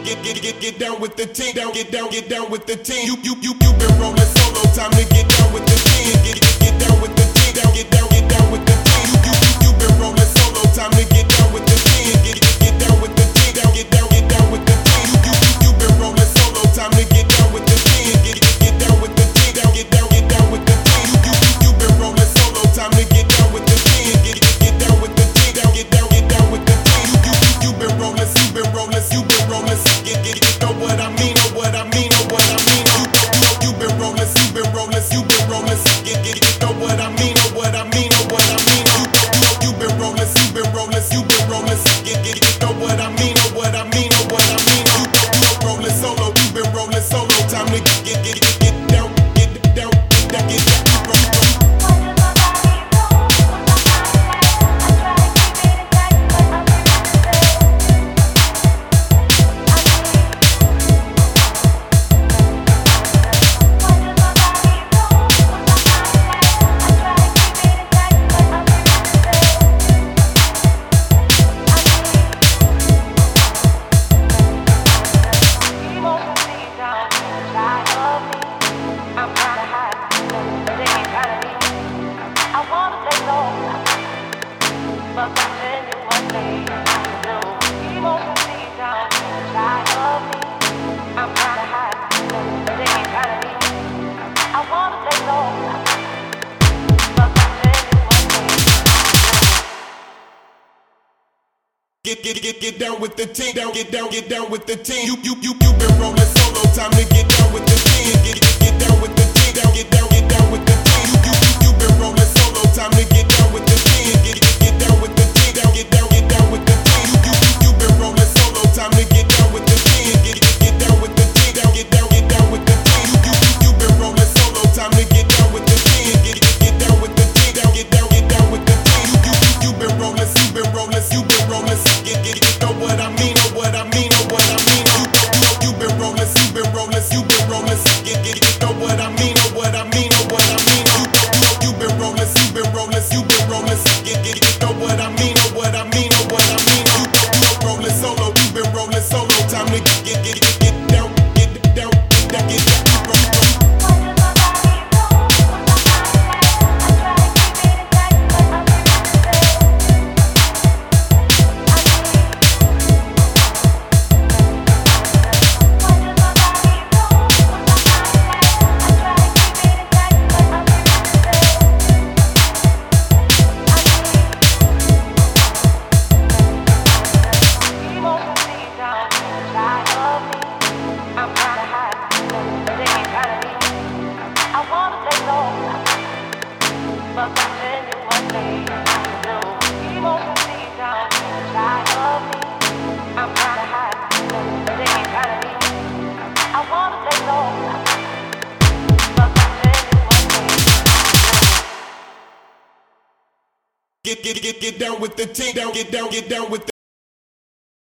Get down with the team, get down with the team. You been rolling solo, time to get down with the team. Get down with the team, get down with the team. You been rolling solo, time to get down with the team. Get down with the team, get down with the team. You been rolling solo, time to get down with the team. Get down with the team, get down with the team. You been rolling solo, time to get down with the team. Get down with the team, get down with the team. You been rolling, you been rolling. Know what I mean, know what I mean, know what I mean. You been rolling, you been rolling, you been rolling. Know what I mean, know what I mean, know what I mean. You been rolling, you been rolling, you been rolling. Know what I mean, know what I mean, know what I mean. You rolling solo, you been rolling solo. Time to get down, get down, get down. Get down with the team, get down with the team. You been rolling solo, time to get down with the team. Get down with the team, get down with the team. You been rolling solo, time to get down with the team. Get down with the team, get down with the team. You been rolling solo, time to get down with the team. Get down with the team, get down with the team. You been rolling solo, time to get down with the team. Get down with the team, get down with the team. You been rolling, you been rolling, you been rolling. Know what I mean, know what I mean, know what I mean. You been rolling, you been rolling, you been rolling. Know what I mean, know what I mean, know what I mean. You been rolling, you been rolling, you been rolling. Know what I mean, know what I mean, know what I mean. You rolling solo, you been rolling solo. Time to get down, get down, get down. Get down with the team, get down with the